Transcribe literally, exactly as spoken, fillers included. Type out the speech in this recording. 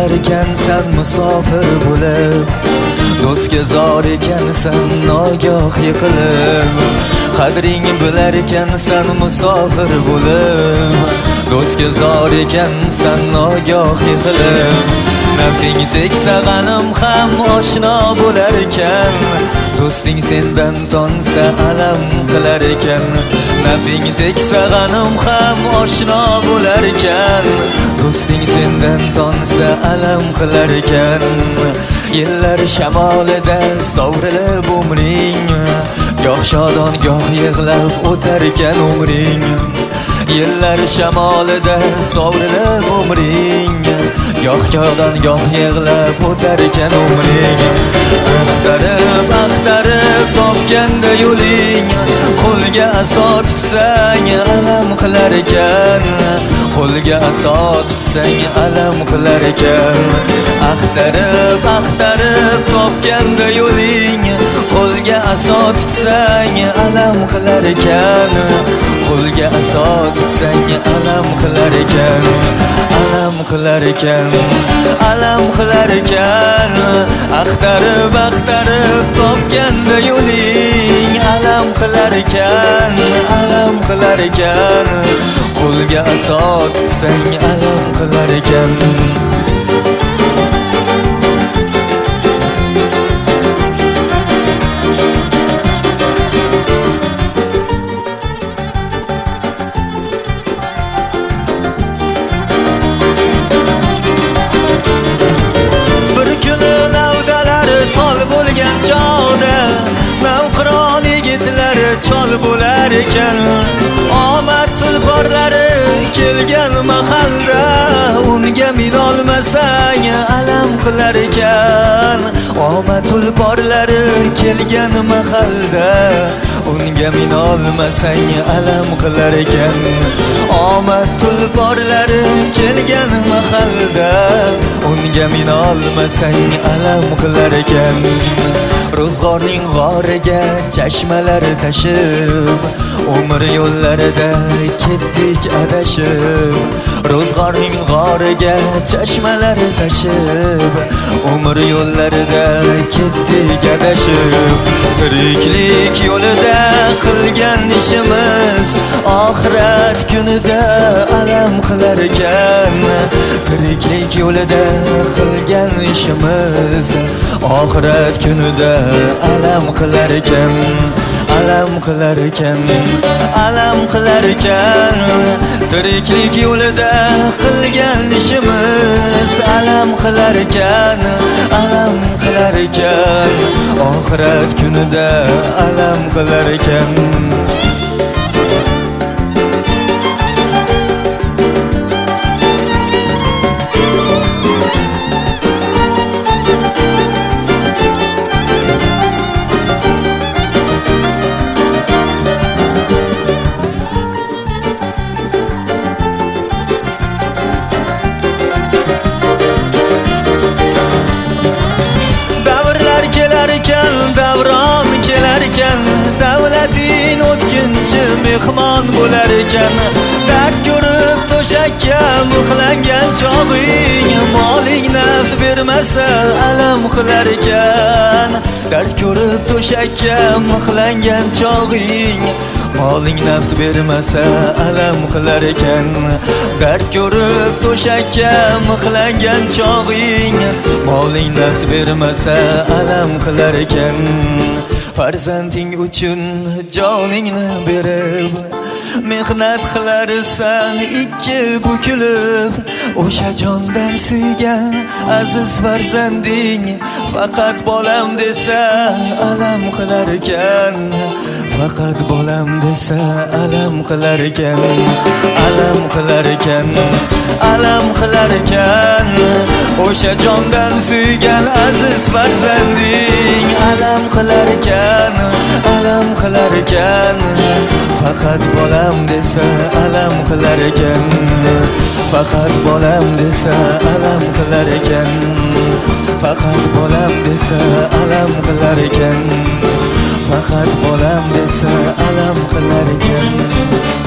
ekansan musofir bo'lib, do'stga zor ekansan nogoh yiqilib. Qadring bilar ekansan musofir bo'lib, do'stga zor ekansan nogoh yiqilib. Nafing tegsa g'anim ham oshno bo'lar ekan, do'sting sendan tonsa alam qilar ekan. Nafing tegsa g'anim ham oshno bo'lar ekan, do'sting sendan tonsa alam qilar ekan. Yillar shamolida sovrilib umring, goh shodon goh yig'lab o'tar ekan umring. Yillar shamolida sovrilib umring, goh shodon goh yig'lab o'tar ekan umring. Axtarib axtarib topganda yo'ling, qo'lga aso tutsang alam qilar ekan. Qo'lga aso tutsang alam qilar ekan. Axtarib axtarib topganda yo'ling, qo'lga aso tutsang alam qilar ekan. Qo'lga aso tutsang alam qilar ekan. Alam qilar ekan, alam qilar ekan. Axtarib axtarib topganda yo'ling, alam qilar ekan, alam qilar ekan. Qo'lga aso tutsang alam qilar ekan. Chol bo'lar ekan, omad tulporlari kelgan mahalda, unga minolmasang alam qilar ekan. Omad tulporlari kelgan mahalda, unga minolmasang alam qilar ekan. Omad tulporlari kelgan mahalda, unga minolmasang alam qilar ekan. Ro'zg'orning g'origa chashmalar tashib, umr yo'llarida ketdik adashib. Ro'zg'orning g'origa chashmalar tashib, umr yo'llarida ketdik adashib. Tiriklik yo'lida qilgan ishimiz, oxirat kunida alam qilar ekan. Tiriklik yo'lida qilgan ishimiz, oxirat kunida alam qilar ekan. Alam qilar ekan, alam qilar ekan. Tiriklik yo'lida qilgan ishimiz, alam qilar ekan, alam qilar ekan. Oxirat kunida alam qilar ekan. Davron kelar ekan, davlating o'tkinchi mehmon bo'lar ekan. Dard ko'rib to'shakka mixlangan chog'ing, moling naft bermasa alam qilar ekan. Dard ko'rib to'shakka mixlangan chog'ing, moling naft bermasa alam qilar ekan. Dard ko'rib to'shakka mixlangan chog'ing, moling naft bermasa alam qilar ekan. Farzanding uchun joningni berib, mehnat qilarsan ikki bukilib. O'sha jondan suygan aziz farzanding faqat bolam desa alam qilar ekan. Faqat bolam desa alam qilar ekan. Alam qilar ekan, alam qilar ekan. O'sha jondan suygan aziz farzanding alam qilar ekan, alam qilar ekan. Faqat bolam desa alam qilar ekan. Faqat bolam desa alam qilar ekan. Faqat bolam desa alam qilar ekan. Faqat bolam desa alam qilar ekan.